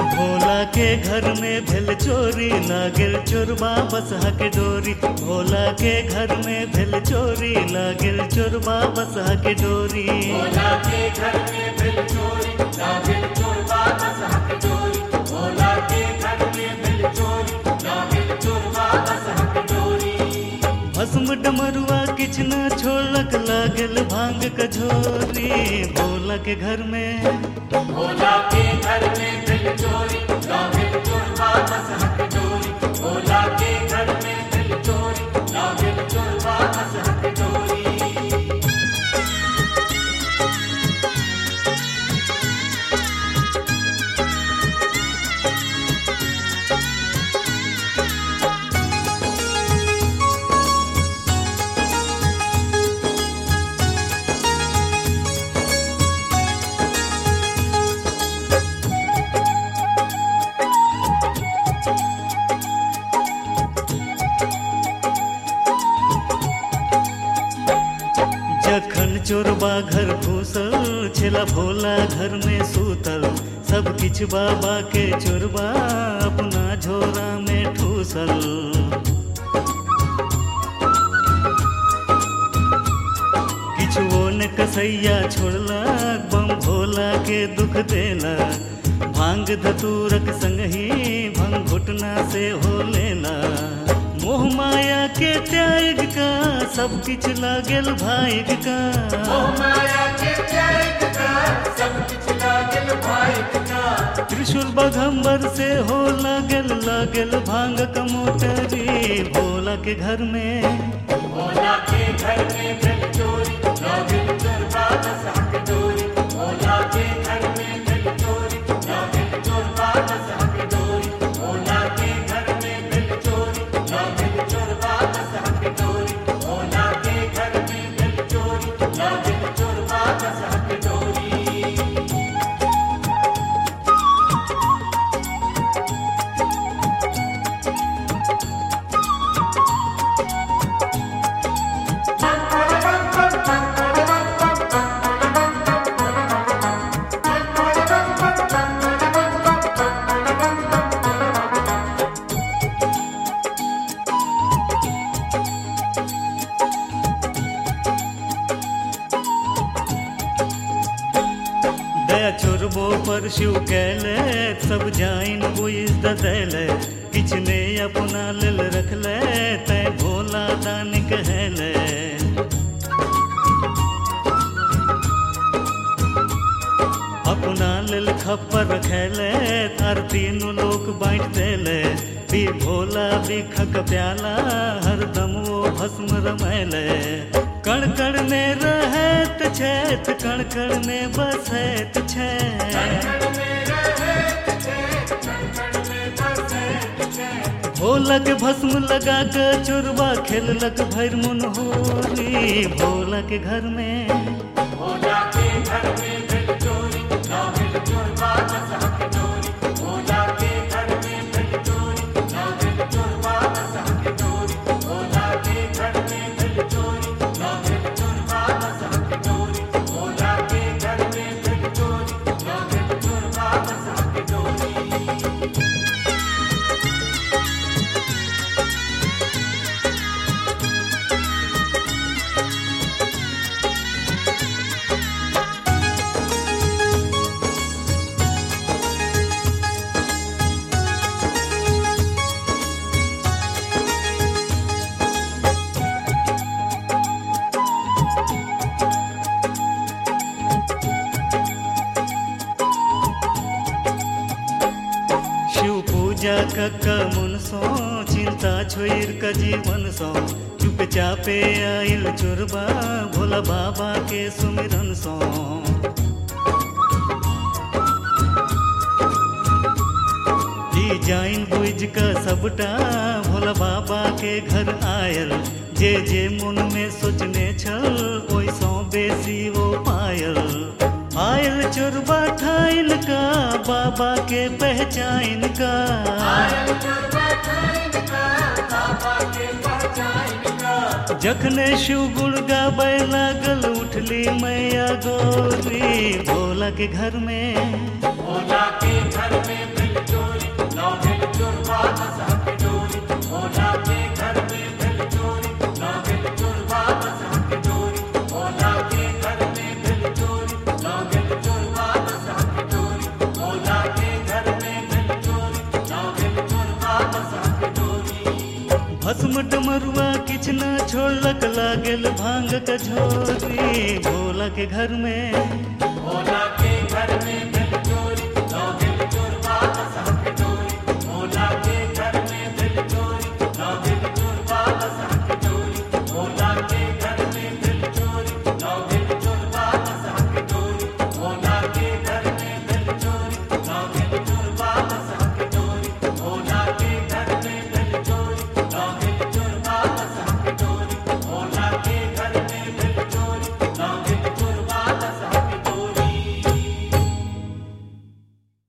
भोला के घर में भेल चोरी, लागल चोरबा बसहा के डोरी। भोला के घर में भेल चोरी, लागल चोरबा बसहा के डोरी। भोला के घर में भेल चोरी, लागल चोरबा बसहा के डोरी। भोला के घर में भेल चोरी, लागल चोरबा बसहा के डोरी। भस्म डमरुआ किछ न छोड़लक, लागल भांग कझोरी। भोला के घर में, भोला के घर में भेल चोरी, लागल चोरबा बसहा के डोरी। भोला के घर में भेल चोरी, लागल चोरबा बसहा के डोरी। जखन चोरबा घर घुसल, छेला भोला घर में सूतल। सब किछ बाबा के चोरबा अपना झोरा में ठूसल। किछुओ ने कसैया छोड़लक, बम भोला के दुख देलक। भांग धतूरक संगही भंग घुटना से हो लेला। मोह माया के त्याग का सब किछ लागल भाइग का। मोह माया के त्याग का सब किछ लागल भाइग का। त्रिशूल बघम्बर से हो लागल भांग कमोटरी। भोला के घर में, भोला के घर में भेल चोरी, लागल चोरबा बसहा के डोरी। भोला के घर में भेल चोरी, लागल चोरबा बसहा के डोरी। भोला के घर में भेल चोरी, लागल चोरबा बसहा के डोरी। भोला के घर में भेल चोरी, लागल चोरबा बसहा के डोरी। दया चोरबो पर शिव कैले, सब जाइन बुझ दैले। किछ ने अपना लेल रखले, तै भोला दान कहले। अपना लेल खप्पर रखले, तार तीनों लोक बांट देले। पी भोला बिखक प्याला, हरदम वो भस्म रमैले। कण कण में रहैत छैथ, कण कण में बसैत छैथ। भोला के भस्म लगा के चोरबा खेललक भैर मन होरी। भोला के घर में, भोला के घर में भेल चोरी, लागल चोरबा बसहा के डोरी। भोला के घर में भेल चोरी, लागल चोरबा बसहा के डोरी। भोला के घर में भेल चोरी, लागल चोरबा बसहा के डोरी। भोला के घर में भेल चोरी, लागल चोरबा बसहा के डोरी। शिव पूजा कक्का मन सो, चिंता छोड़ का जीवन सो। चुपचापे आइल चोरबा, भोला बाबा के सुमिरन सो। जी जाइन बुझ का सबटा, भोला बाबा के घर आयल। जे जे मन में सोचने छल, ओइ सो बेसी वो पायल। आयल चोरबा ठाइन का, बाबा के पहचान का। आयल चोरबा ठाइन का, बाबा के पहचान का। जखने शिव गुण गाबै लागल, उठली मैया गौरी। भोला के घर में, भोला के घर में भेल भस्म डमरुआ किछ न छोड़लक लागल भांग कझोरी भोला के घर में